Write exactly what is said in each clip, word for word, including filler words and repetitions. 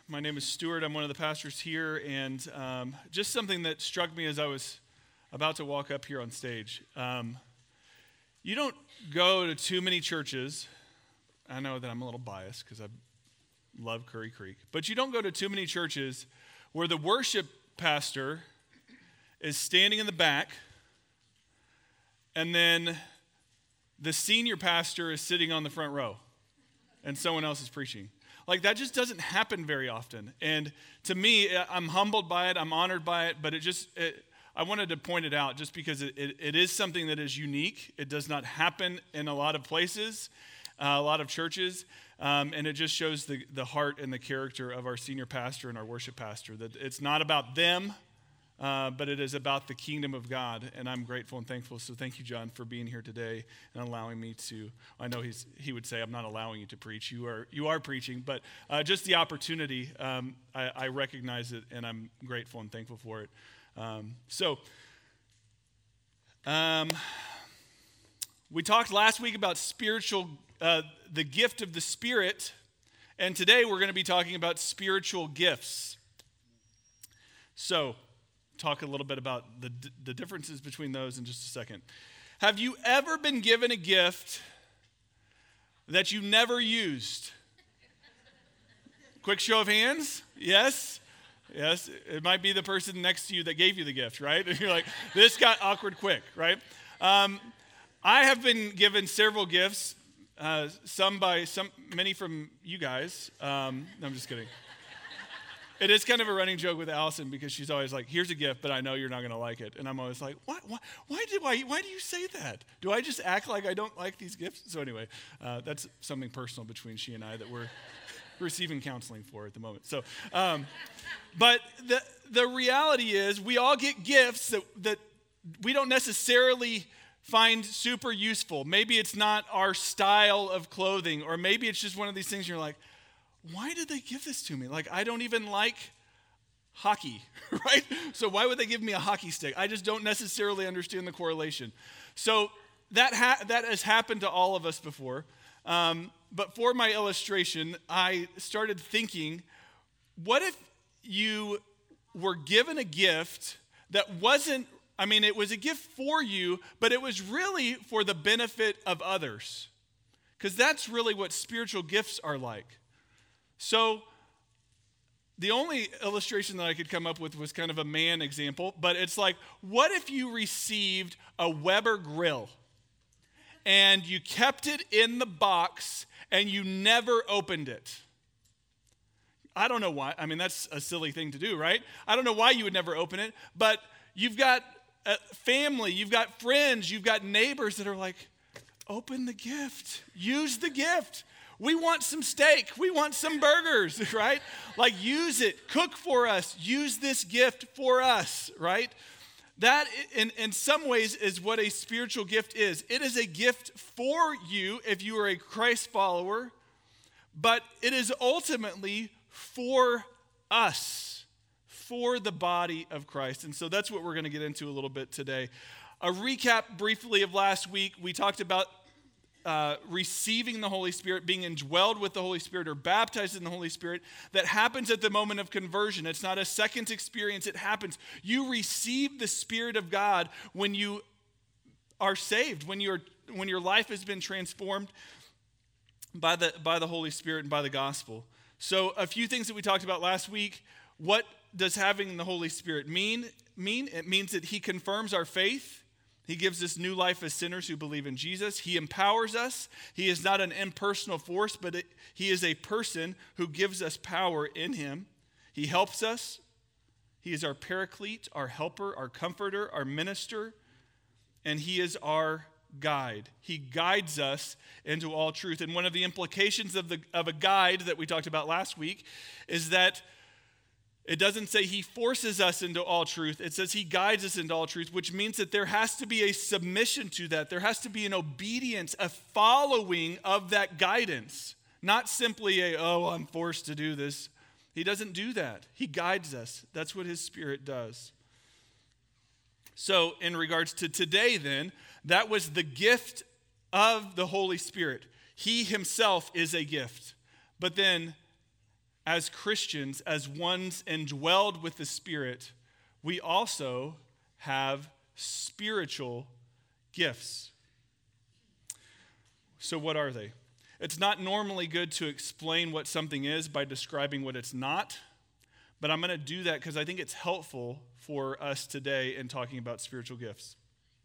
My name is Stuart. I'm one of the pastors here, and um, just something that struck me as I was about to walk up here on stage. Um, you don't go to too many churches. I know that I'm a little biased because I love Curry Creek, but you don't go to too many churches where the worship pastor is standing in the back, and then the senior pastor is sitting on the front row, and someone else is preaching. Like, that just doesn't happen very often. And to me, I'm humbled by it. I'm honored by it. But it just, it, I wanted to point it out just because it, it, it is something that is unique. It does not happen in a lot of places, uh, a lot of churches. Um, and it just shows the, the heart and the character of our senior pastor and our worship pastor. That it's not about them, uh, but it is about the kingdom of God. And I'm grateful and thankful. So thank you, John, for being here today and allowing me to. I know he's he would say I'm not allowing you to preach. You are you are preaching, but uh, just the opportunity. Um, I, I recognize it, and I'm grateful and thankful for it. Um, so, um, we talked last week about spiritual, uh, the gift of the Spirit, and today we're going to be talking about spiritual gifts. So, talk a little bit about the the differences between those in just a second. Have you ever been given a gift that you never used? Quick show of hands. Yes. Yes. It might be the person next to you that gave you the gift, right? And you're like, this got awkward quick, right? Um, I have been given several gifts, uh, some by some, many from you guys. Um, no, I'm just kidding. It is kind of a running joke with Allison because she's always like, here's a gift, but I know you're not going to like it. And I'm always like, what? Why, why, do I, why do you say that? Do I just act like I don't like these gifts? So anyway, uh, that's something personal between she and I that we're receiving counseling for at the moment. So, um, but the the reality is we all get gifts that, that we don't necessarily find super useful. Maybe it's not our style of clothing, or maybe it's just one of these things you're like, why did they give this to me? Like, I don't even like hockey, right? So why would they give me a hockey stick? I just don't necessarily understand the correlation. So that ha- that has happened to all of us before. Um, but for my illustration, I started thinking, what if you were given a gift that wasn't, I mean, it was a gift for you, but it was really for the benefit of others? Because that's really what spiritual gifts are like. So the only illustration that I could come up with was kind of a man example, but it's like, what if you received a Weber grill and you kept it in the box and you never opened it? I don't know why. I mean, that's a silly thing to do, right? I don't know why you would never open it, but you've got a family, you've got friends, you've got neighbors that are like, open the gift, use the gift. We want some steak. We want some burgers, right? Like, use it. Cook for us. Use this gift for us, right? That, in, in some ways, is what a spiritual gift is. It is a gift for you if you are a Christ follower, but it is ultimately for us, for the body of Christ. And so that's what we're going to get into a little bit today. A recap briefly of last week. We talked about Uh, receiving the Holy Spirit, being indwelled with the Holy Spirit or baptized in the Holy Spirit. That happens at the moment of conversion. It's not a second experience. It happens. You receive the Spirit of God when you are saved, when you're when your life has been transformed by the by the Holy Spirit and by the gospel. So a few things that we talked about last week. What does having the Holy Spirit mean? Mean it means that He confirms our faith. He gives us new life as sinners who believe in Jesus. He empowers us. He is not an impersonal force, but it, He is a person who gives us power in Him. He helps us. He is our paraclete, our helper, our comforter, our minister, and He is our guide. He guides us into all truth. And one of the implications of the of a guide that we talked about last week is that it doesn't say He forces us into all truth. It says He guides us into all truth, which means that there has to be a submission to that. There has to be an obedience, a following of that guidance. Not simply a, oh, I'm forced to do this. He doesn't do that. He guides us. That's what His Spirit does. So in regards to today then, that was the gift of the Holy Spirit. He Himself is a gift. But then as Christians, as ones indwelled with the Spirit, we also have spiritual gifts. So what are they? It's not normally good to explain what something is by describing what it's not, but I'm going to do that because I think it's helpful for us today in talking about spiritual gifts.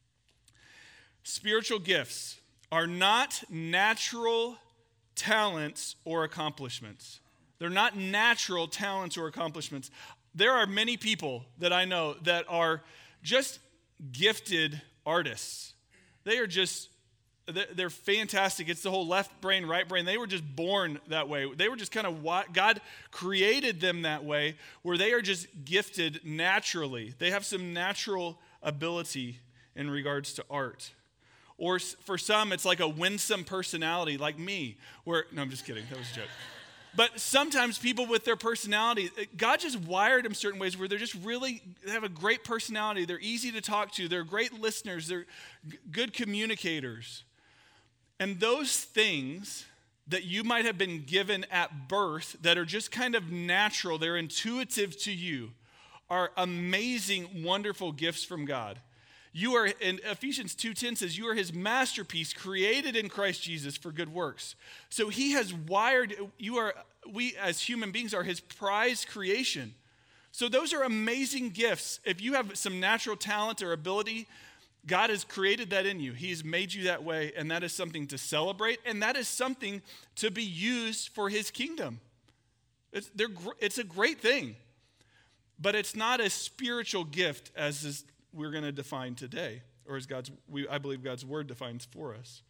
Spiritual gifts are not natural talents or accomplishments. They're not natural talents or accomplishments. There are many people that I know that are just gifted artists. They are just, they're fantastic. It's the whole left brain, right brain. They were just born that way. They were just kind of, God created them that way, where they are just gifted naturally. They have some natural ability in regards to art. Or for some, it's like a winsome personality, like me, where, no, I'm just kidding. That was a joke. But sometimes people with their personality, God just wired them certain ways where they're just really, they have a great personality. They're easy to talk to. They're great listeners. They're g- good communicators. And those things that you might have been given at birth that are just kind of natural, they're intuitive to you, are amazing, wonderful gifts from God. You are, in Ephesians two ten says, you are his masterpiece, created in Christ Jesus for good works. So he has wired, you are, we as human beings are his prized creation. So those are amazing gifts. If you have some natural talent or ability, God has created that in you. He's made you that way, and that is something to celebrate, and that is something to be used for his kingdom. It's, they're, it's a great thing, but it's not a spiritual gift as is we're going to define today, or as God's, we, I believe God's word defines for us.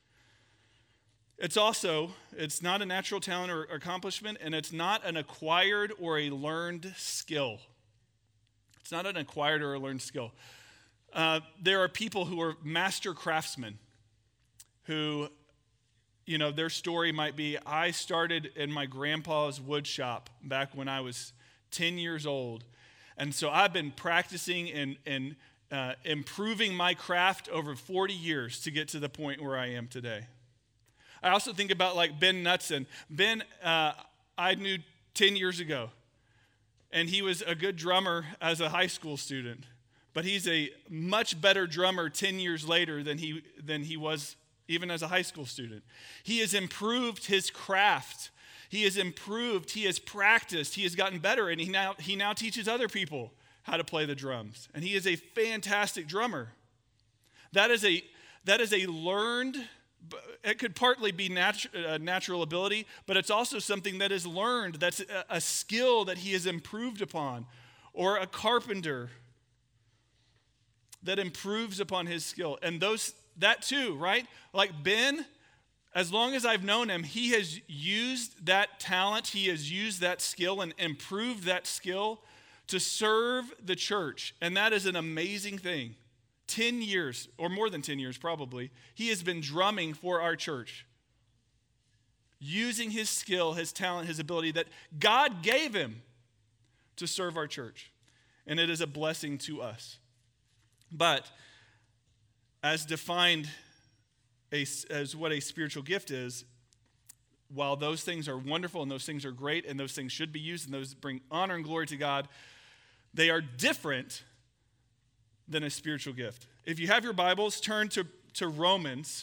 It's also, it's not a natural talent or accomplishment, and it's not an acquired or a learned skill. It's not an acquired or a learned skill. Uh, there are people who are master craftsmen who, you know, their story might be, I started in my grandpa's wood shop back when I was ten years old. And so I've been practicing and, and uh, improving my craft over forty years to get to the point where I am today. I also think about like Ben Knutson. Ben, uh, I knew ten years ago, and he was a good drummer as a high school student. But he's a much better drummer ten years later than he than he was even as a high school student. He has improved his craft. He has improved, he has practiced, he has gotten better, and he now he now teaches other people how to play the drums. And he is a fantastic drummer. That is a that is a learned, it could partly be natu- uh, natural ability, but it's also something that is learned. That's a, a skill that he has improved upon. Or a carpenter that improves upon his skill. And those that too, right? Like Ben, as long as I've known him, he has used that talent, he has used that skill and improved that skill to serve the church. And that is an amazing thing. ten years, or more than ten years probably, he has been drumming for our church. Using his skill, his talent, his ability that God gave him to serve our church. And it is a blessing to us. But as defined a, as what a spiritual gift is, while those things are wonderful and those things are great and those things should be used and those bring honor and glory to God, they are different than a spiritual gift. If you have your Bibles, turn to, to Romans.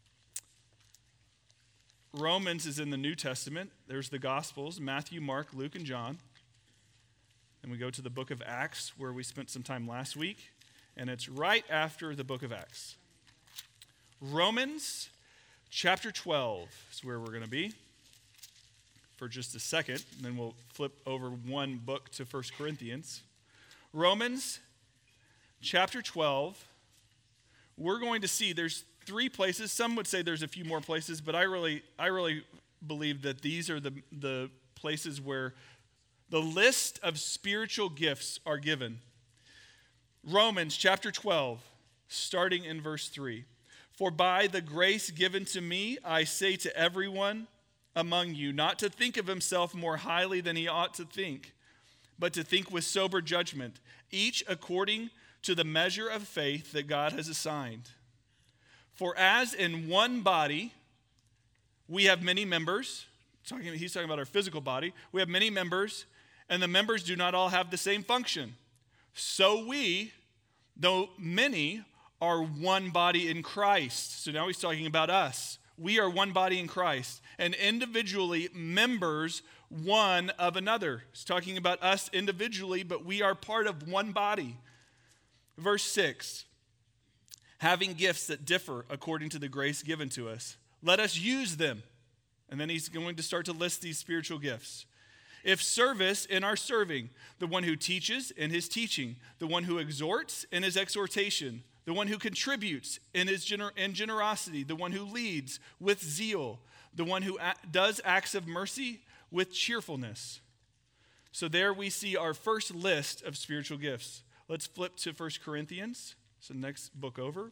Romans is in the New Testament. There's the Gospels, Matthew, Mark, Luke, and John. And we go to the book of Acts, where we spent some time last week. And it's right after the book of Acts. Romans chapter twelve is where we're going to be for just a second. And then we'll flip over one book to First Corinthians. Romans chapter twelve. We're going to see there's three places. Some would say there's a few more places, but I really, I really believe that these are the, the places where the list of spiritual gifts are given. Romans chapter twelve, starting in verse three. For by the grace given to me, I say to everyone among you, not to think of himself more highly than he ought to think, but to think with sober judgment, each according to the measure of faith that God has assigned. For as in one body we have many members, talking, he's talking about our physical body. We have many members, and the members do not all have the same function. So we, though many, are one body in Christ. So now he's talking about us. We are one body in Christ, and individually members one of another. He's talking about us individually, but we are part of one body. Verse six, having gifts that differ according to the grace given to us, let us use them. And then he's going to start to list these spiritual gifts. If service, in our serving, the one who teaches in his teaching, the one who exhorts in his exhortation, the one who contributes in his gener- in generosity, the one who leads with zeal, the one who a- does acts of mercy with cheerfulness. So there we see our first list of spiritual gifts. Let's flip to First Corinthians. It's the next book over.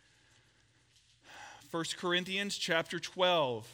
First Corinthians chapter twelve.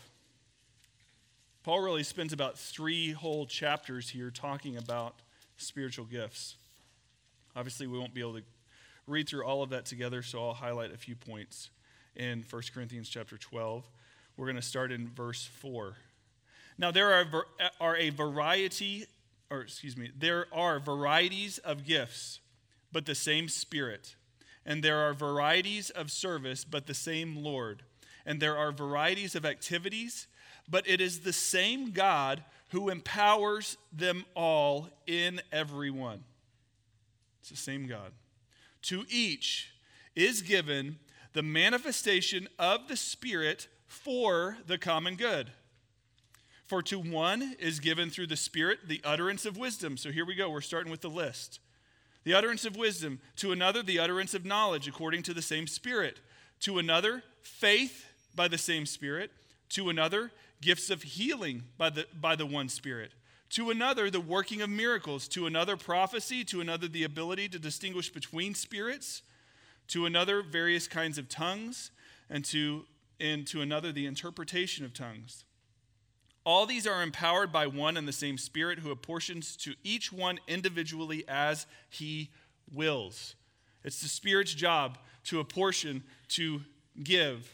Paul really spends about three whole chapters here talking about spiritual gifts. Obviously, we won't be able to read through all of that together, so I'll highlight a few points in First Corinthians chapter twelve. We're going to start in verse four. Now, there are, are a variety, or excuse me, there are varieties of gifts, but the same Spirit. And there are varieties of service, but the same Lord. And there are varieties of activities, but it is the same God who empowers them all in everyone. It's the same God. To each is given the manifestation of the Spirit for the common good. For to one is given through the Spirit the utterance of wisdom. So here we go. We're starting with the list. The utterance of wisdom. To another, the utterance of knowledge according to the same Spirit. To another, faith by the same Spirit. To another, gifts of healing by the, by the one Spirit. To another, the working of miracles. To another, prophecy. To another, the ability to distinguish between spirits. To another, various kinds of tongues. And to, and to another, the interpretation of tongues. All these are empowered by one and the same Spirit who apportions to each one individually as he wills. It's the Spirit's job to apportion, to give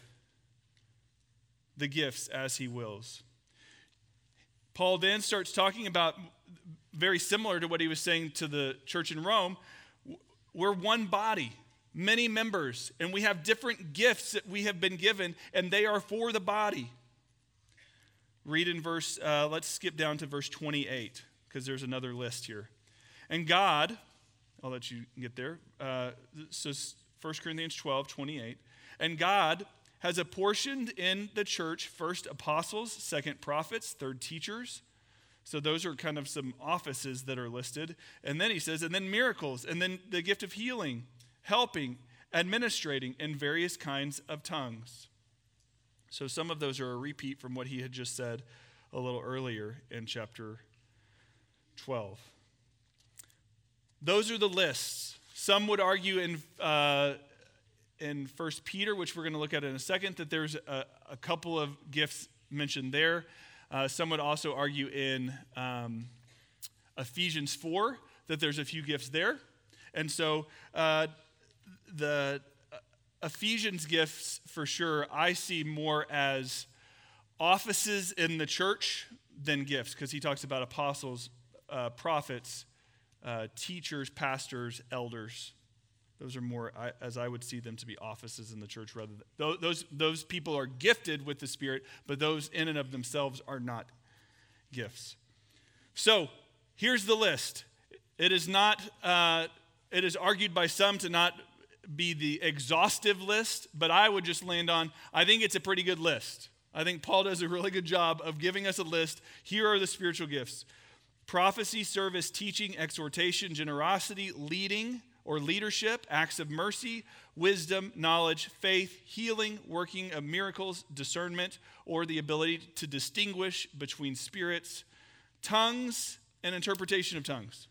the gifts as he wills. Paul then starts talking about, very similar to what he was saying to the church in Rome, we're one body, many members, and we have different gifts that we have been given, and they are for the body. Read in verse, uh, let's skip down to verse twenty-eight, because there's another list here. And God, I'll let you get there. Uh, so First Corinthians twelve, twenty-eight. And God has apportioned in the church first apostles, second prophets, third teachers. So those are kind of some offices that are listed. And then he says, and then miracles, and then the gift of healing, helping, administrating, and various kinds of tongues. So some of those are a repeat from what he had just said a little earlier in chapter twelve. Those are the lists. Some would argue in uh, in First Peter, which we're going to look at in a second, that there's a, a couple of gifts mentioned there. Uh, some would also argue in um, Ephesians four that there's a few gifts there. And so uh, the Ephesians gifts, for sure, I see more as offices in the church than gifts, because he talks about apostles, uh, prophets, uh, teachers, pastors, elders. Those are more, I, as I would see them, to be offices in the church. Rather than, those, those people are gifted with the Spirit, but those in and of themselves are not gifts. So here's the list. It is not. Uh, it is argued by some to not be the exhaustive list, but I would just land on, I think it's a pretty good list. I think Paul does a really good job of giving us a list. Here are the spiritual gifts: prophecy, service, teaching, exhortation, generosity, leading or leadership, acts of mercy, wisdom, knowledge, faith, healing, working of miracles, discernment, or the ability to distinguish between spirits, tongues, and interpretation of tongues.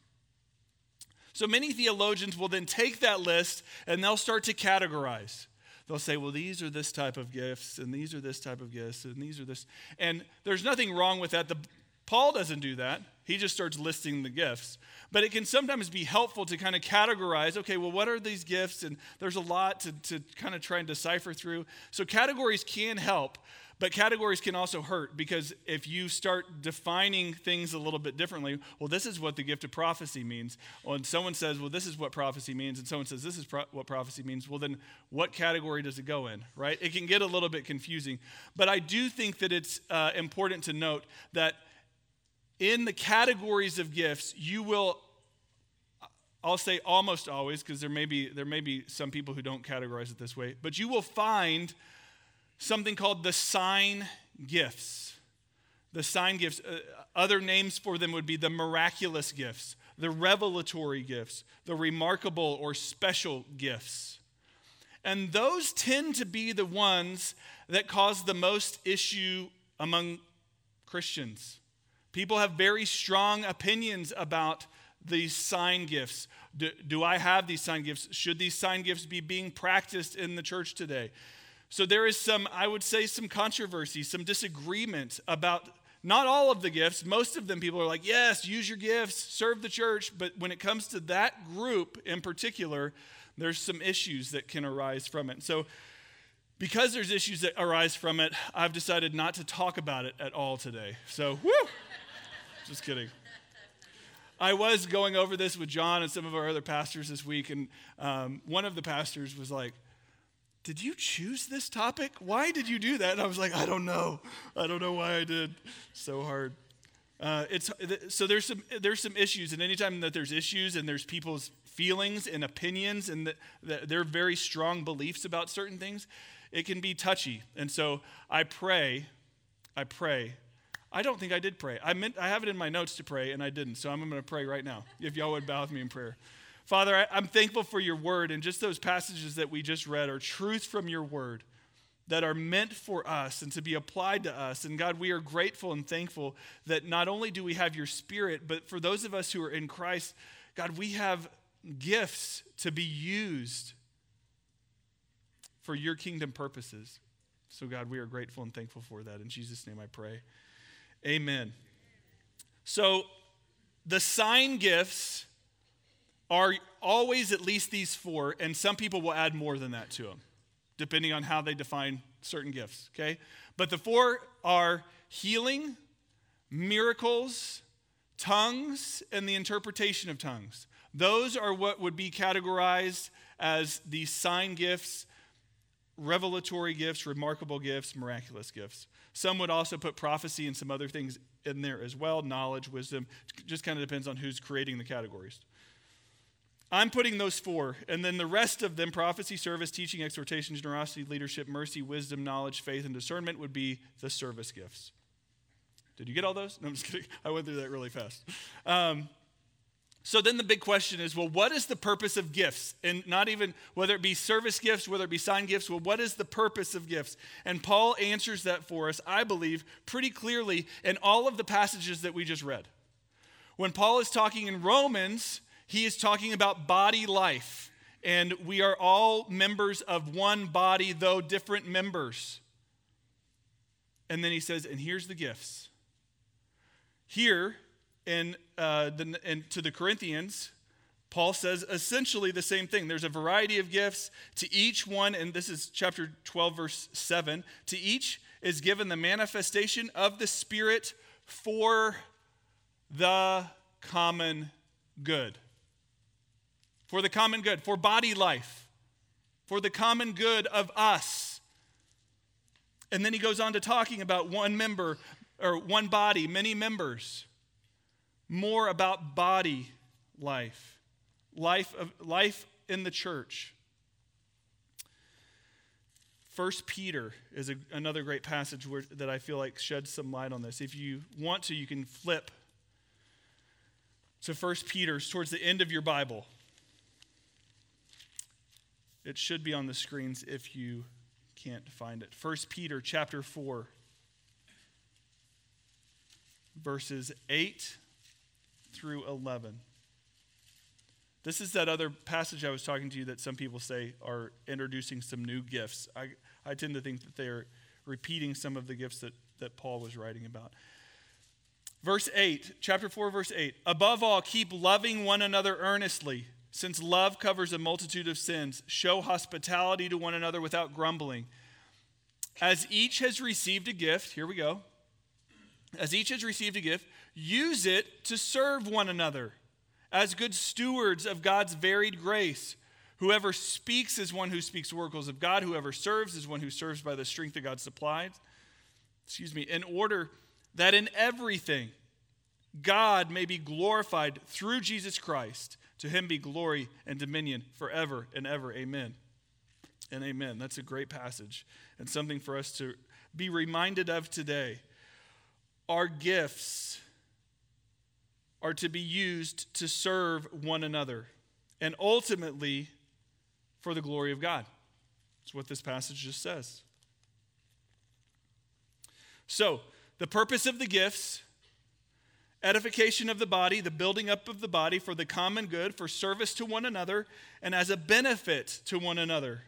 So many theologians will then take that list and they'll start to categorize. They'll say, well, these are this type of gifts, and these are this type of gifts, and these are this. And there's nothing wrong with that. The, Paul doesn't do that. He just starts listing the gifts. But it can sometimes be helpful to kind of categorize, okay, well, what are these gifts? And there's a lot to, to kind of try and decipher through. So categories can help. But categories can also hurt, because if you start defining things a little bit differently, well, this is what the gift of prophecy means. Well, and someone says, well, this is what prophecy means, and someone says, this is pro- what prophecy means. Well, then what category does it go in, right? It can get a little bit confusing. But I do think that it's uh, important to note that in the categories of gifts, you will, I'll say almost always, because there may be there may be some people who don't categorize it this way, but you will find something called the sign gifts. The sign gifts, uh, other names for them would be the miraculous gifts, the revelatory gifts, the remarkable or special gifts. And those tend to be the ones that cause the most issue among Christians. People have very strong opinions about these sign gifts. Do, do I have these sign gifts? Should these sign gifts be being practiced in the church today? So there is some, I would say, some controversy, some disagreement about not all of the gifts. Most of them, people are like, yes, use your gifts, serve the church. But when it comes to that group in particular, there's some issues that can arise from it. So because there's issues that arise from it, I've decided not to talk about it at all today. So, woo! Just kidding. I was going over this with John and some of our other pastors this week, and um, one of the pastors was like, did you choose this topic? Why did you do that? And I was like, I don't know. I don't know why I did. So hard. Uh, it's so there's some there's some issues, and anytime that there's issues and there's people's feelings and opinions and the, the, their very strong beliefs about certain things, it can be touchy. And so I pray, I pray. I don't think I did pray. I meant I have it in my notes to pray, and I didn't. So I'm going to pray right now. If y'all would bow with me in prayer. Father, I, I'm thankful for your word, and just those passages that we just read are truths from your word that are meant for us and to be applied to us. And God, we are grateful and thankful that not only do we have your Spirit, but for those of us who are in Christ, God, we have gifts to be used for your kingdom purposes. So God, we are grateful and thankful for that. In Jesus' name I pray. Amen. So the sign gifts are always at least these four, and some people will add more than that to them, depending on how they define certain gifts, okay? But the four are healing, miracles, tongues, and the interpretation of tongues. Those are what would be categorized as the sign gifts, revelatory gifts, remarkable gifts, miraculous gifts. Some would also put prophecy and some other things in there as well, knowledge, wisdom. It just kind of depends on who's creating the categories. I'm putting those four, and then the rest of them, prophecy, service, teaching, exhortation, generosity, leadership, mercy, wisdom, knowledge, faith, and discernment, would be the service gifts. Did you get all those? No, I'm just kidding. I went through that really fast. Um, so then the big question is, well, what is the purpose of gifts? And not even, whether it be service gifts, whether it be sign gifts, well, what is the purpose of gifts? And Paul answers that for us, I believe, pretty clearly in all of the passages that we just read. When Paul is talking in Romans, he is talking about body life, and we are all members of one body, though different members. And then he says, and here's the gifts. Here, in, uh, the, in to the Corinthians, Paul says essentially the same thing. There's a variety of gifts. To each one, and this is chapter twelve, verse seven, to each is given the manifestation of the Spirit for the common good. For the common good, for body life, for the common good of us. And then he goes on to talking about one member, or one body, many members. More about body life, life of life in the church. First Peter is a, another great passage where, that I feel like sheds some light on this. If you want to, you can flip to First Peter towards the end of your Bible. It should be on the screens if you can't find it. First Peter chapter four, verses eight through eleven. This is that other passage I was talking to you that some people say are introducing some new gifts. I, I tend to think that they're repeating some of the gifts that, that Paul was writing about. Verse eight, chapter four, verse eight. Above all, keep loving one another earnestly, since love covers a multitude of sins. Show hospitality to one another without grumbling. As each has received a gift, here we go. As each has received a gift, use it to serve one another as good stewards of God's varied grace. Whoever speaks is one who speaks oracles of God. Whoever serves is one who serves by the strength that God supplies. Excuse me, in order that in everything God may be glorified through Jesus Christ. To him be glory and dominion forever and ever. Amen. And amen. That's a great passage and something for us to be reminded of today. Our gifts are to be used to serve one another and ultimately for the glory of God. That's what this passage just says. So, the purpose of the gifts, edification of the body, the building up of the body for the common good, for service to one another, and as a benefit to one another.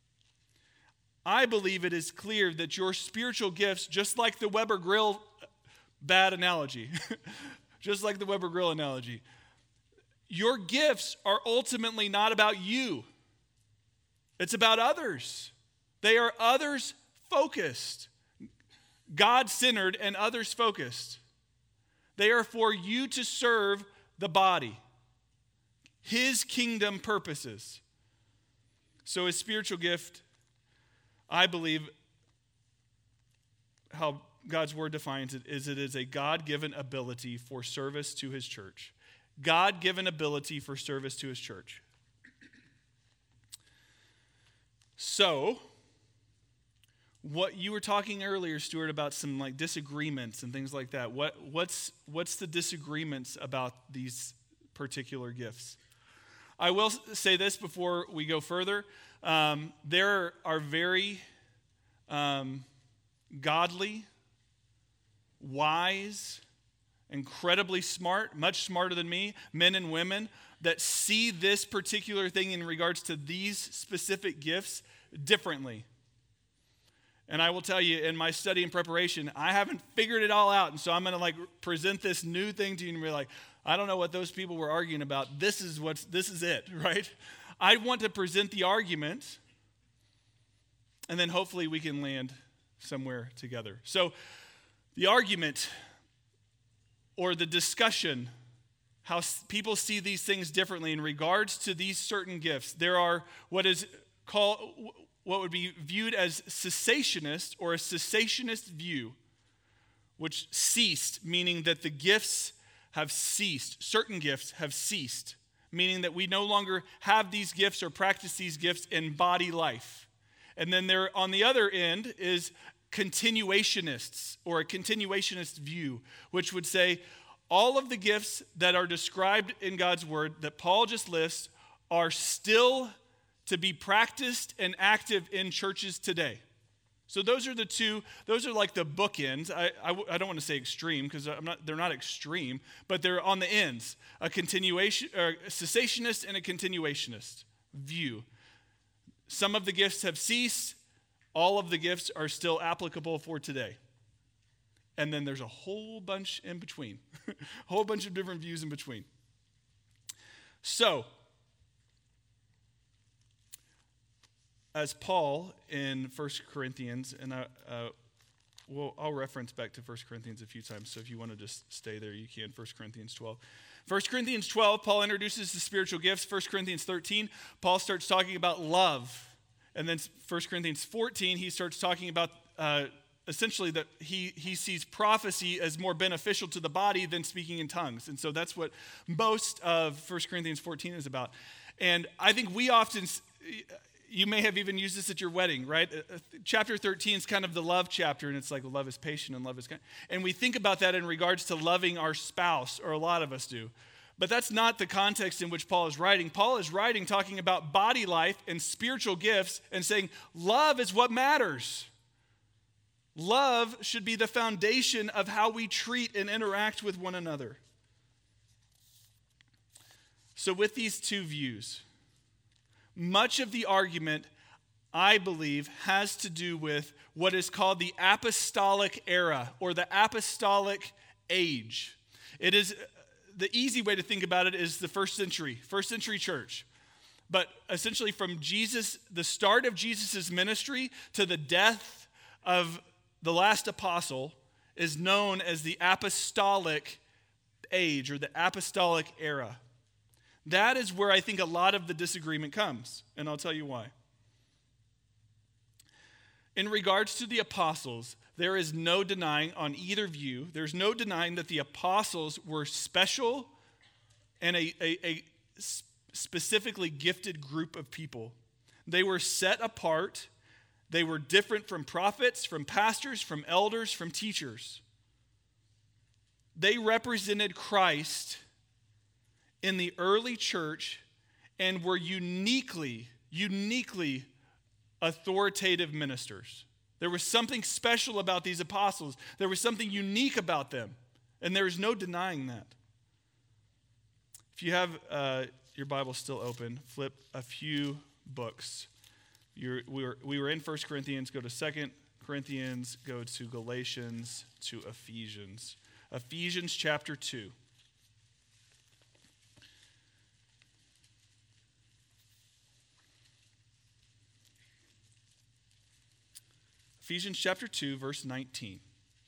I believe it is clear that your spiritual gifts, just like the Weber Grill, bad analogy, just like the Weber Grill analogy, your gifts are ultimately not about you. It's about others. They are others focused, God-centered and others focused. They are for you to serve the body, his kingdom purposes. So a spiritual gift, I believe, how God's word defines it, is it is a God-given ability for service to his church. God-given ability for service to his church. So, what you were talking earlier, Stuart, about some like disagreements and things like that. What what's what's the disagreements about these particular gifts? I will say this before we go further. Um, there are very um, godly, wise, incredibly smart, much smarter than me, men and women that see this particular thing in regards to these specific gifts differently. And I will tell you, in my study and preparation, I haven't figured it all out. And so I'm going to like present this new thing to you and be like, I don't know what those people were arguing about. This is what's, this is it, right? I want to present the argument, and then hopefully we can land somewhere together. So the argument or the discussion, how people see these things differently in regards to these certain gifts. There are what is called, what would be viewed as cessationist or a cessationist view, which ceased, meaning that the gifts have ceased. Certain gifts have ceased, meaning that we no longer have these gifts or practice these gifts in body life. And then there, on the other end, is continuationists or a continuationist view, which would say all of the gifts that are described in God's word that Paul just lists are still to be practiced and active in churches today. So those are the two, those are like the bookends. I, I, I don't want to say extreme because I'm not, they're not extreme, but they're on the ends. A continuation, or a cessationist and a continuationist view. Some of the gifts have ceased. All of the gifts are still applicable for today. And then there's a whole bunch in between. A whole bunch of different views in between. So, as Paul in First Corinthians, and I, uh, well, I'll reference back to First Corinthians a few times, so if you want to just stay there, you can. First Corinthians twelve. First Corinthians twelve, Paul introduces the spiritual gifts. First Corinthians thirteen, Paul starts talking about love. And then First Corinthians fourteen, he starts talking about uh, essentially that he, he sees prophecy as more beneficial to the body than speaking in tongues. And so that's what most of First Corinthians fourteen is about. And I think we often, you may have even used this at your wedding, right? Chapter thirteen is kind of the love chapter, and it's like love is patient and love is kind. And we think about that in regards to loving our spouse, or a lot of us do. But that's not the context in which Paul is writing. Paul is writing talking about body life and spiritual gifts and saying love is what matters. Love should be the foundation of how we treat and interact with one another. So with these two views, much of the argument, I believe, has to do with what is called the apostolic era or the apostolic age. It is, the easy way to think about it is the first century, first century church. But essentially from Jesus, the start of Jesus' ministry to the death of the last apostle is known as the apostolic age or the apostolic era. That is where I think a lot of the disagreement comes, and I'll tell you why. In regards to the apostles, there is no denying on either view, there's no denying that the apostles were special and a, a, a specifically gifted group of people. They were set apart. They were different from prophets, from pastors, from elders, from teachers. They represented Christ in the early church and were uniquely, uniquely authoritative ministers. There was something special about these apostles. There was something unique about them, and there is no denying that. If you have uh, your Bible still open, flip a few books. You're, we, were, we were in First Corinthians, go to Second Corinthians, go to Galatians, to Ephesians. Ephesians chapter two. Ephesians chapter two, verse nineteen.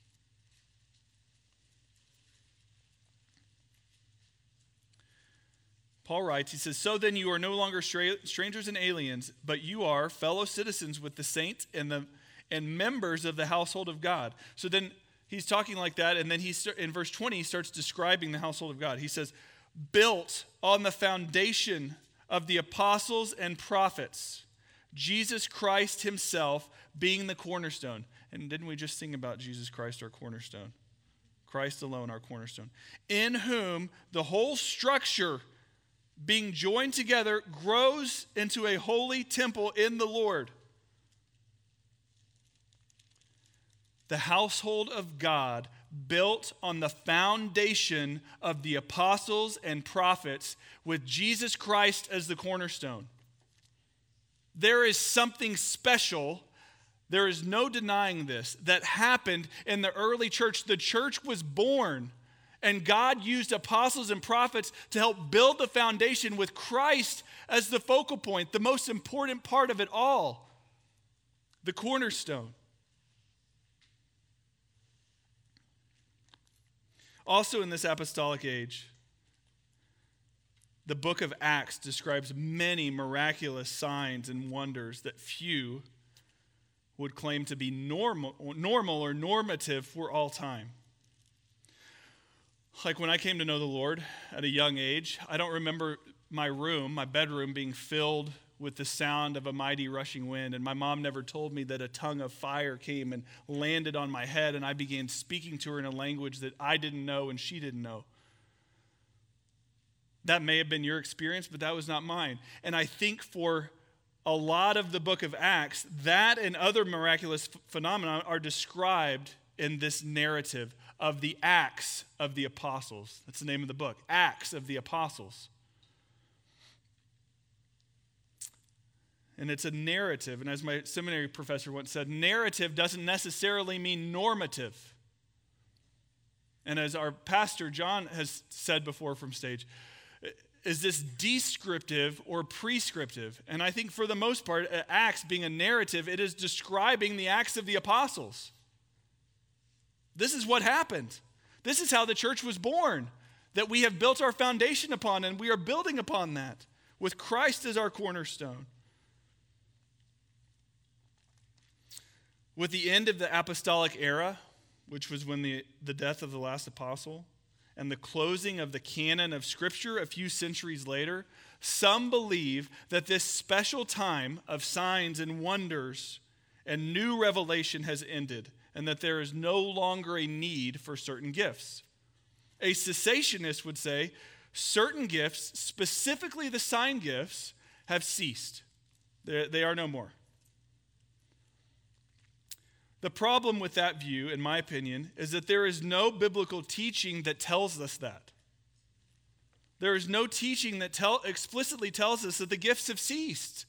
Paul writes, he says, "So then you are no longer strangers and aliens, but you are fellow citizens with the saints and the and members of the household of God." So then he's talking like that, and then he's in verse twenty, he starts describing the household of God. He says, "Built on the foundation of the apostles and prophets, Jesus Christ himself being the cornerstone." And didn't we just sing about Jesus Christ, our cornerstone? Christ alone, our cornerstone. "In whom the whole structure being joined together grows into a holy temple in the Lord." The household of God built on the foundation of the apostles and prophets with Jesus Christ as the cornerstone. There is something special, there is no denying this, that happened in the early church. The church was born, and God used apostles and prophets to help build the foundation with Christ as the focal point, the most important part of it all, the cornerstone. Also in this apostolic age, the book of Acts describes many miraculous signs and wonders that few would claim to be normal, normal or normative for all time. Like when I came to know the Lord at a young age, I don't remember my room, my bedroom, being filled with the sound of a mighty rushing wind. And my mom never told me that a tongue of fire came and landed on my head, and I began speaking to her in a language that I didn't know and she didn't know. That may have been your experience, but that was not mine. And I think for a lot of the book of Acts, that and other miraculous phenomena are described in this narrative of the Acts of the Apostles. That's the name of the book, Acts of the Apostles. And it's a narrative, and as my seminary professor once said, narrative doesn't necessarily mean normative. And as our pastor John has said before from stage, is this descriptive or prescriptive? And I think for the most part, Acts being a narrative, it is describing the Acts of the Apostles. This is what happened. This is how the church was born, that we have built our foundation upon, and we are building upon that with Christ as our cornerstone. With the end of the apostolic era, which was when the, the death of the last apostle, and the closing of the canon of Scripture a few centuries later, some believe that this special time of signs and wonders and new revelation has ended, and that there is no longer a need for certain gifts. A cessationist would say certain gifts, specifically the sign gifts, have ceased. They, they are no more. The problem with that view, in my opinion, is that there is no biblical teaching that tells us that. There is no teaching that tell, explicitly tells us that the gifts have ceased.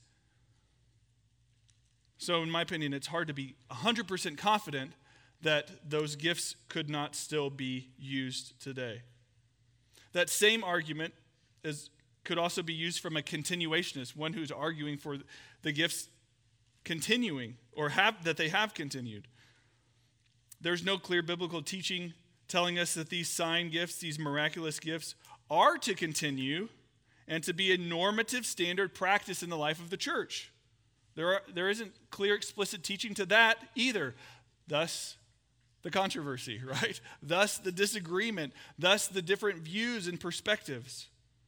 So in my opinion, it's hard to be one hundred percent confident that those gifts could not still be used today. That same argument is, could also be used from a continuationist, one who's arguing for the gifts continuing, or have that they have continued. there's no clear biblical teaching telling us that these sign gifts, these miraculous gifts, are to continue and to be a normative standard practice in the life of the church. There, are, there isn't clear, explicit teaching to that either. Thus, the controversy, right? Thus, the disagreement. Thus, the different views and perspectives.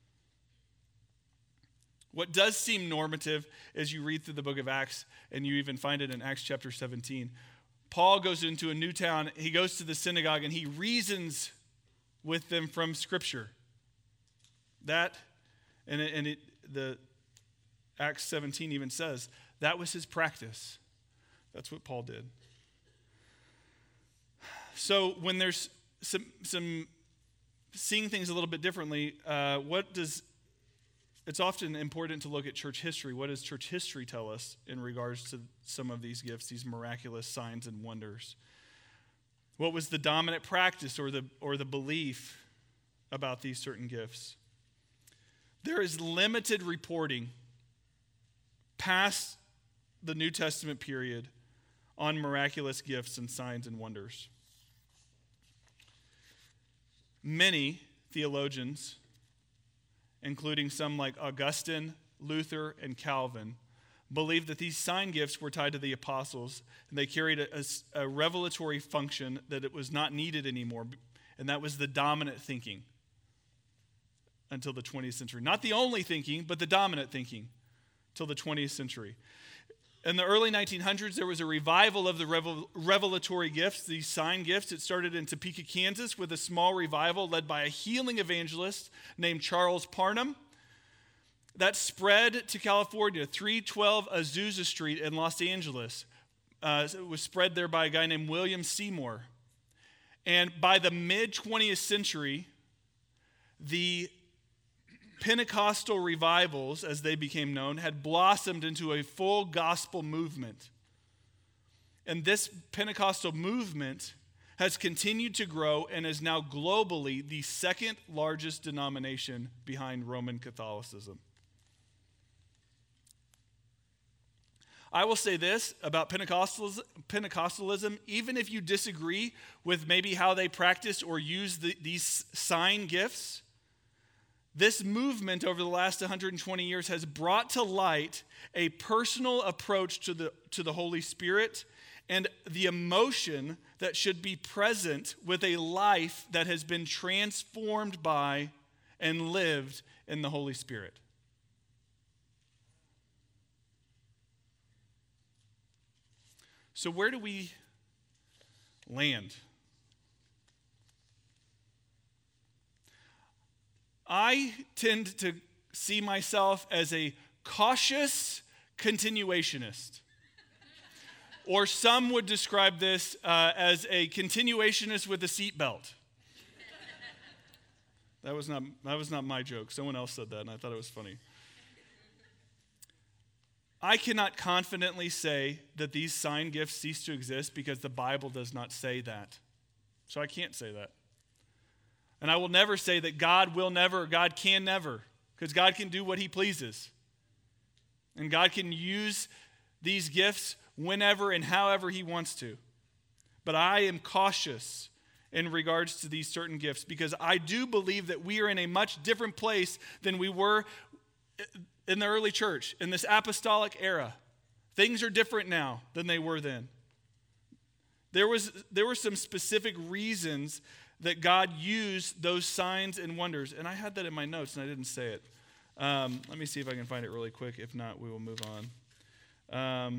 What does seem normative as you read through the book of Acts, and you even find it in Acts chapter seventeen, Paul goes into a new town, he goes to the synagogue, and he reasons with them from Scripture. That, and, it, and it, the Acts seventeen even says, that was his practice. That's what Paul did. So when there's some, some seeing things a little bit differently, uh, what does, it's often important to look at church history. What does church history tell us in regards to some of these gifts, these miraculous signs and wonders? What was the dominant practice or the, or the belief about these certain gifts? There is limited reporting past the New Testament period on miraculous gifts and signs and wonders. Many theologians, including some like Augustine, Luther, and Calvin, believed that these sign gifts were tied to the apostles, and they carried a, a, a revelatory function that it was not needed anymore, and that was the dominant thinking until the twentieth century. Not the only thinking, but the dominant thinking till the twentieth century. In the early nineteen hundreds, there was a revival of the revel- revelatory gifts, these sign gifts. It started in Topeka, Kansas, with a small revival led by a healing evangelist named Charles Parham. That spread to California, three twelve Azusa Street in Los Angeles. Uh, it was spread there by a guy named William Seymour. And by the mid-twentieth century, the Pentecostal revivals, as they became known, had blossomed into a full gospel movement. And this Pentecostal movement has continued to grow and is now globally the second largest denomination behind Roman Catholicism. I will say this about Pentecostalism, Pentecostalism, even if you disagree with maybe how they practice or use the, these sign gifts, this movement over the last one hundred twenty years has brought to light a personal approach to the, to the Holy Spirit and the emotion that should be present with a life that has been transformed by and lived in the Holy Spirit. So where do we land? I tend to see myself as a cautious continuationist. Or some would describe this uh, as a continuationist with a seatbelt. That was not, that was not my joke. Someone else said that, and I thought it was funny. I cannot confidently say that these sign gifts cease to exist because the Bible does not say that. So I can't say that. And I will never say that God will never, or God can never, because God can do what he pleases. And God can use these gifts whenever and however he wants to. But I am cautious in regards to these certain gifts because I do believe that we are in a much different place than we were in the early church, in this apostolic era. Things are different now than they were then. There was, there were some specific reasons that God used those signs and wonders. And I had that in my notes and I didn't say it. Um, let me see if I can find it really quick. If not, we will move on. Um,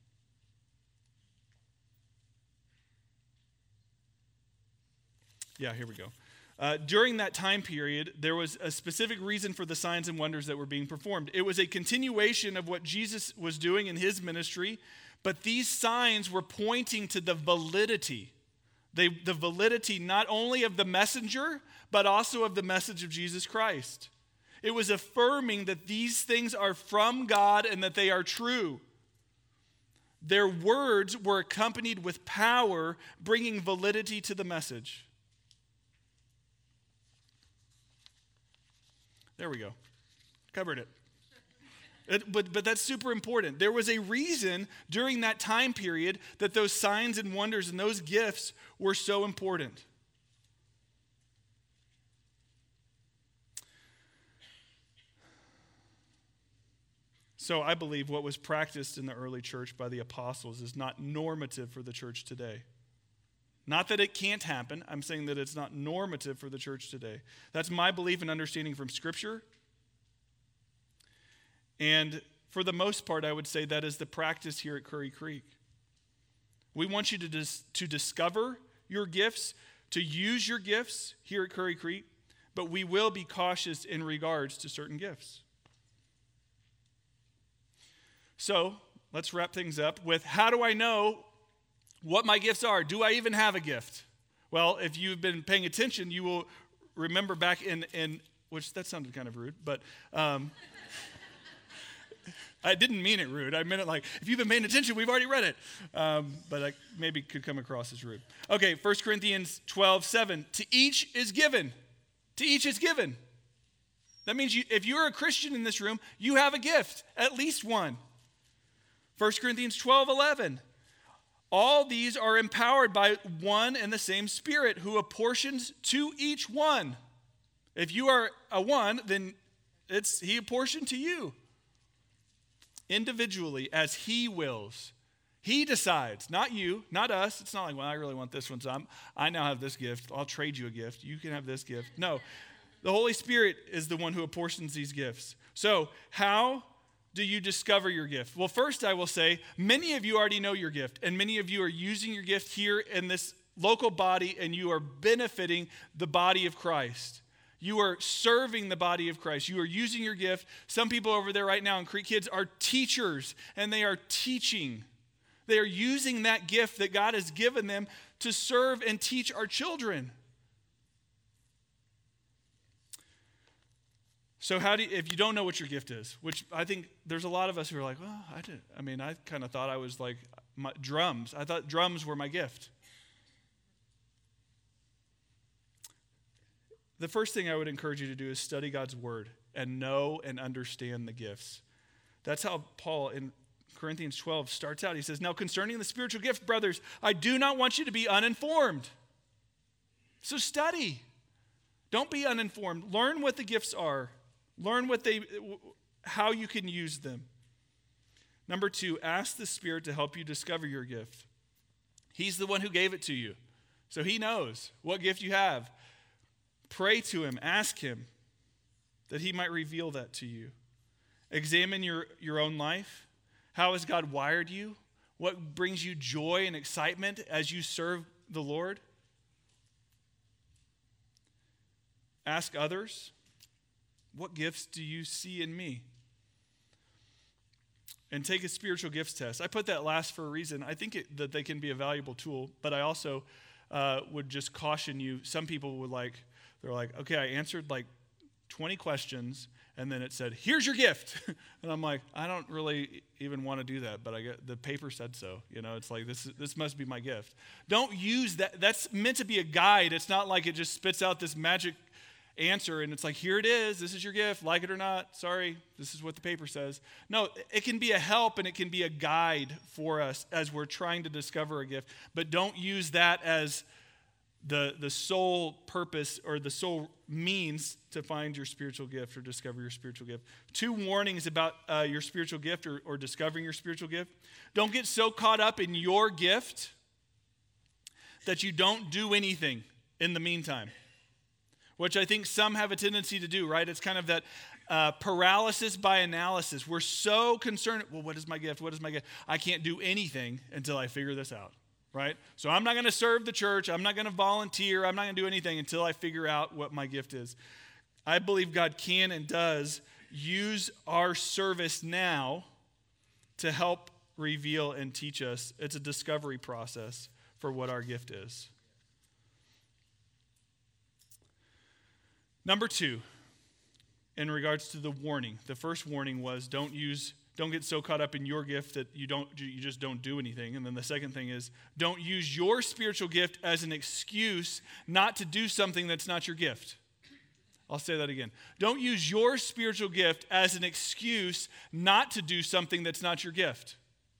yeah, here we go. Uh, during that time period, there was a specific reason for the signs and wonders that were being performed. It was a continuation of what Jesus was doing in his ministry, but these signs were pointing to the validity They, the validity not only of the messenger, but also of the message of Jesus Christ. It was affirming that these things are from God and that they are true. Their words were accompanied with power, bringing validity to the message. There we go. Covered it. It, but, but that's super important. There was a reason during that time period that those signs and wonders and those gifts were so important. So I believe what was practiced in the early church by the apostles is not normative for the church today. Not that it can't happen. I'm saying that it's not normative for the church today. That's my belief and understanding from Scripture. And for the most part, I would say that is the practice here at Curry Creek. We want you to, dis- to discover your gifts, to use your gifts here at Curry Creek, but we will be cautious in regards to certain gifts. So let's wrap things up with, how do I know what my gifts are? Do I even have a gift? Well, if you've been paying attention, you will remember back in, in which that sounded kind of rude, but um, I didn't mean it rude. I meant it like, if you've been paying attention, we've already read it. Um, but I maybe could come across as rude. Okay, First Corinthians twelve seven. To each is given. To each is given. That means you, if you're a Christian in this room, you have a gift, at least one. First Corinthians twelve eleven. All these are empowered by one and the same Spirit, who apportions to each one. If you are a one, then it's he apportioned to you. Individually, as he wills. He decides, not you, not us. It's not like, well, I really want this one, so I'm, I now have this gift. I'll trade you a gift. You can have this gift. No, the Holy Spirit is the one who apportions these gifts. So how do you discover your gift? Well, first I will say, many of you already know your gift, and many of you are using your gift here in this local body, and you are benefiting the body of Christ. You are serving the body of Christ. You are using your gift. Some people over there right now in Creek Kids are teachers, and they are teaching. They are using that gift that God has given them to serve and teach our children. So how do you, if you don't know what your gift is, which I think there's a lot of us who are like, well, I did. I mean, I kind of thought I was like my, drums. I thought drums were my gift. The first thing I would encourage you to do is study God's word and know and understand the gifts. That's how Paul in Corinthians twelve starts out. He says, now concerning the spiritual gift, brothers, I do not want you to be uninformed. So study. Don't be uninformed. Learn what the gifts are. Learn what they, how you can use them. Number two, ask the Spirit to help you discover your gift. He's the one who gave it to you. So he knows what gift you have. Pray to him, ask him that he might reveal that to you. Examine your, your own life. How has God wired you? What brings you joy and excitement as you serve the Lord? Ask others, what gifts do you see in me? And take a spiritual gifts test. I put that last for a reason. I think it, that they can be a valuable tool, but I also uh, would just caution you. Some people would like, they're like, okay, I answered like twenty questions, and then it said, here's your gift. And I'm like, I don't really even want to do that, but I get, the paper said so. You know, it's like, this, this must be my gift. Don't use that. That's meant to be a guide. It's not like it just spits out this magic answer and it's like, here it is, this is your gift, like it or not, sorry, this is what the paper says. No, it can be a help and it can be a guide for us as we're trying to discover a gift, but don't use that as the, the sole purpose or the sole means to find your spiritual gift or discover your spiritual gift. Two warnings about uh, your spiritual gift or, or discovering your spiritual gift. Don't get so caught up in your gift that you don't do anything in the meantime. Which I think some have a tendency to do, right? It's kind of that uh, paralysis by analysis. We're so concerned, well, what is my gift? What is my gift? I can't do anything until I figure this out, right? So I'm not going to serve the church. I'm not going to volunteer. I'm not going to do anything until I figure out what my gift is. I believe God can and does use our service now to help reveal and teach us. It's a discovery process for what our gift is. Number two, in regards to the warning, the first warning was don't use, don't get so caught up in your gift that you don't, you just don't do anything. And then the second thing is don't use your spiritual gift as an excuse not to do something that's not your gift. I'll say that again. Don't use your spiritual gift as an excuse not to do something that's not your gift.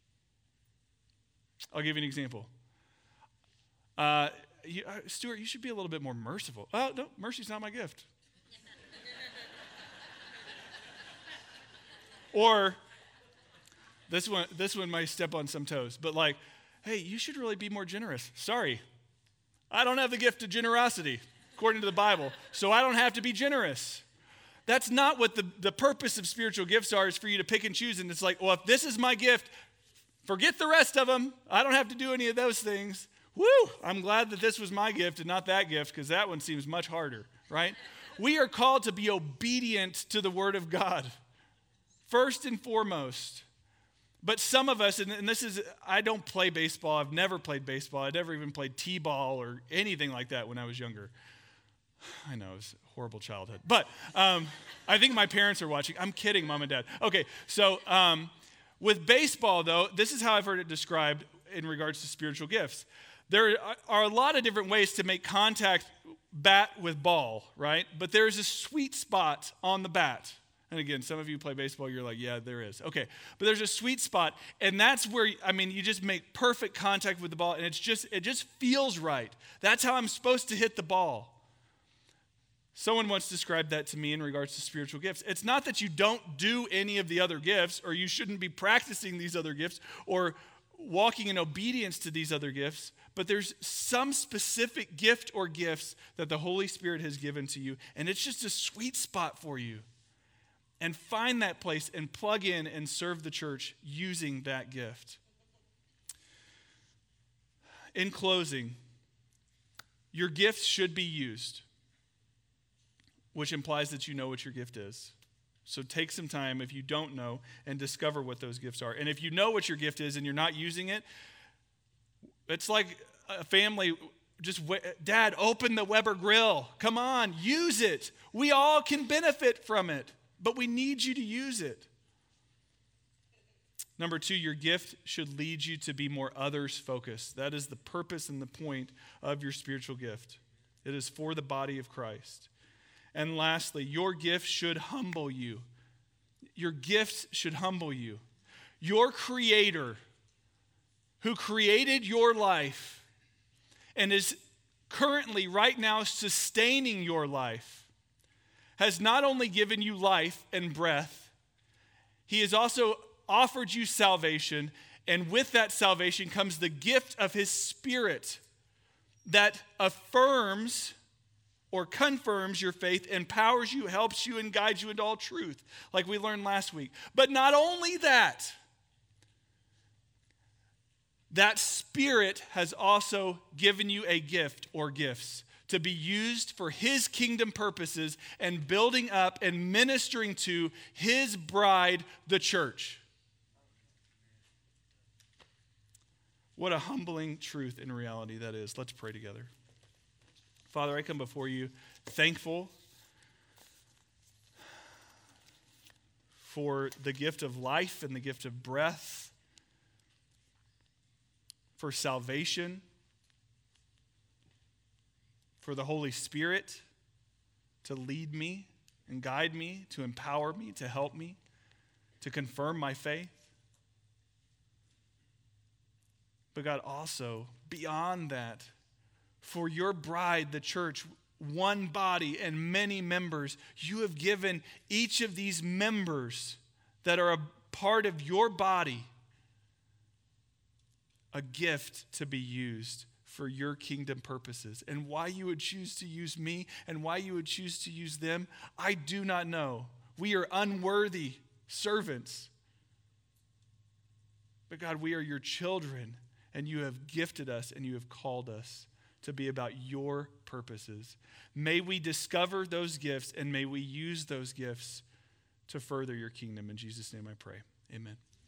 I'll give you an example. Uh, you, uh, Stuart, you should be a little bit more merciful. Oh, no, mercy's not my gift. Or, this one, this one might step on some toes, but like, hey, you should really be more generous. Sorry, I don't have the gift of generosity, according to the Bible, so I don't have to be generous. That's not what the, the purpose of spiritual gifts are, is for you to pick and choose, and it's like, well, if this is my gift, forget the rest of them. I don't have to do any of those things. Woo! I'm glad that this was my gift and not that gift, because that one seems much harder, right? We are called to be obedient to the Word of God, first and foremost. But some of us, and, and this is, I don't play baseball. I've never played baseball. I never even played t-ball or anything like that when I was younger. I know, it was a horrible childhood. But um, I think my parents are watching. I'm kidding, Mom and Dad. Okay, so um, with baseball, though, this is how I've heard it described in regards to spiritual gifts. There are a lot of different ways to make contact bat with ball, right? But there's a sweet spot on the bat. And again, some of you play baseball, you're like, yeah, there is. Okay, but there's a sweet spot, and that's where, I mean, you just make perfect contact with the ball, and it's just, it just feels right. That's how I'm supposed to hit the ball. Someone once described that to me in regards to spiritual gifts. It's not that you don't do any of the other gifts, or you shouldn't be practicing these other gifts, or walking in obedience to these other gifts, but there's some specific gift or gifts that the Holy Spirit has given to you, and it's just a sweet spot for you. And find that place and plug in and serve the church using that gift. In closing, your gifts should be used, which implies that you know what your gift is. So take some time, if you don't know, and discover what those gifts are. And if you know what your gift is and you're not using it, it's like a family just, Dad, open the Weber grill. Come on, use it. We all can benefit from it, but we need you to use it. Number two, your gift should lead you to be more others-focused. That is the purpose and the point of your spiritual gift. It is for the body of Christ. And lastly, your gift should humble you. Your gifts should humble you. Your Creator, who created your life and is currently, right now, sustaining your life, has not only given you life and breath, He has also offered you salvation, and with that salvation comes the gift of His Spirit that affirms or confirms your faith, empowers you, helps you, and guides you into all truth, like we learned last week. But not only that, that Spirit has also given you a gift or gifts to be used for His kingdom purposes and building up and ministering to His bride, the church. What a humbling truth and reality that is. Let's pray together. Father, I come before you thankful for the gift of life and the gift of breath, for salvation, for the Holy Spirit to lead me and guide me, to empower me, to help me, to confirm my faith. But God, also, beyond that, for your bride, the church, one body and many members, you have given each of these members that are a part of your body a gift to be used for your kingdom purposes. And why you would choose to use me and why you would choose to use them, I do not know. We are unworthy servants. But God, we are your children, and you have gifted us and you have called us to be about your purposes. May we discover those gifts and may we use those gifts to further your kingdom. In Jesus' name I pray. Amen.